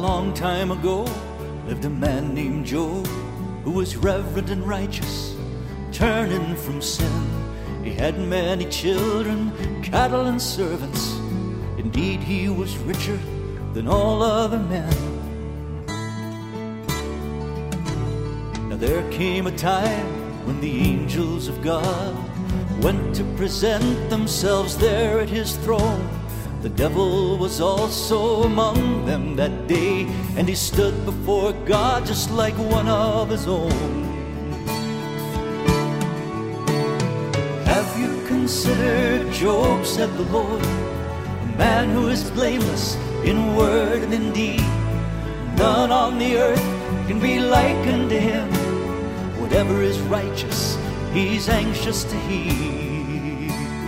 long time ago lived a man named Job, who was reverent and righteous, turning from sin. He had many children, cattle and servants. Indeed, he was richer than all other men. Now there came a time when the angels of God went to present themselves there at his throne. The devil was also among them that day, and he stood before God just like one of his own. Have you considered Job, said the Lord, a man who is blameless in word and in deed? None on the earth can be likened to him. Whatever is righteous, he's anxious to heed.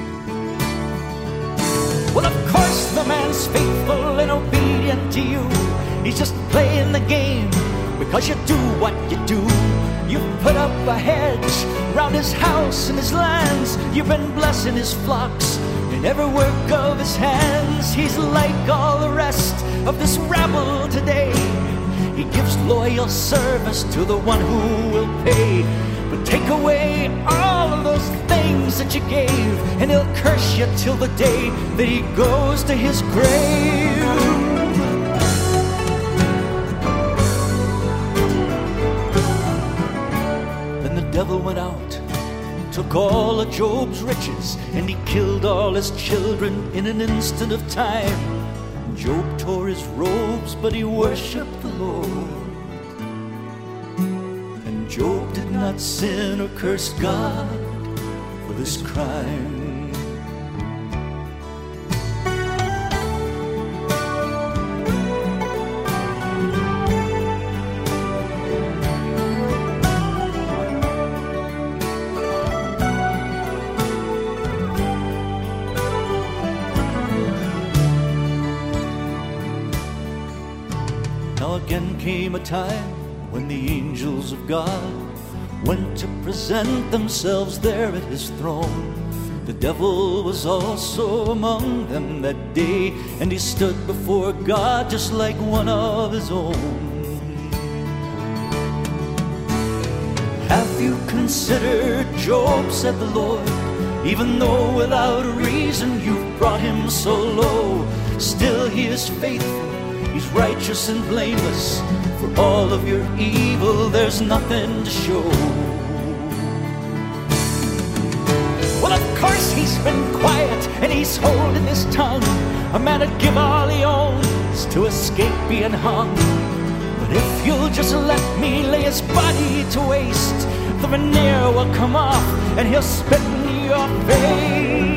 Well, of course the man's faithful and obedient to you. He's just playing the game because you do what you do. You've put up a hedge round his house and his lands. You've been blessing his flocks in every work of his hands. He's like all the rest of this rabble today. He gives loyal service to the one who will pay. But take away all of those things that you gave, and he'll curse you till the day that he goes to his grave. Then the devil went out, took all of Job's riches, and he killed all his children in an instant of time. Job tore his robes, but he worshipped the Lord. And Job did not sin or curse God for this crime. Now again came a time when the angels of God went to present themselves there at his throne. The devil was also among them that day, and he stood before God just like one of his own. Have you considered Job, said the Lord? Even though without a reason you've brought him so low, still he is faithful. He's righteous and blameless. For all of your evil, there's nothing to show. Well, of course he's been quiet and he's holding his tongue. A man would give all he owns to escape being hung. But if you'll just let me lay his body to waste, the veneer will come off and he'll spit in your face.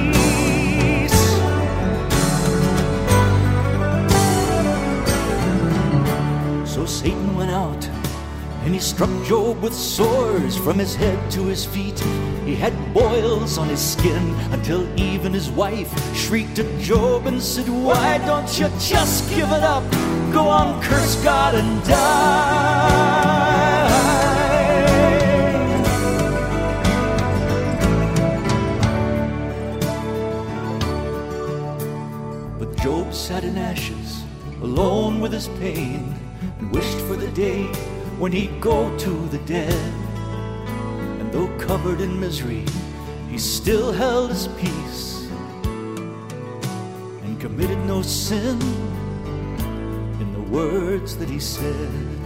So Satan went out and he struck Job with sores from his head to his feet. He had boils on his skin until even his wife shrieked at Job and said, why don't you just give it up? Go on, curse God and die. But Job sat in ashes, alone with his pain, and wished for the day when he'd go to the dead. And though covered in misery, he still held his peace and committed no sin in the words that he said.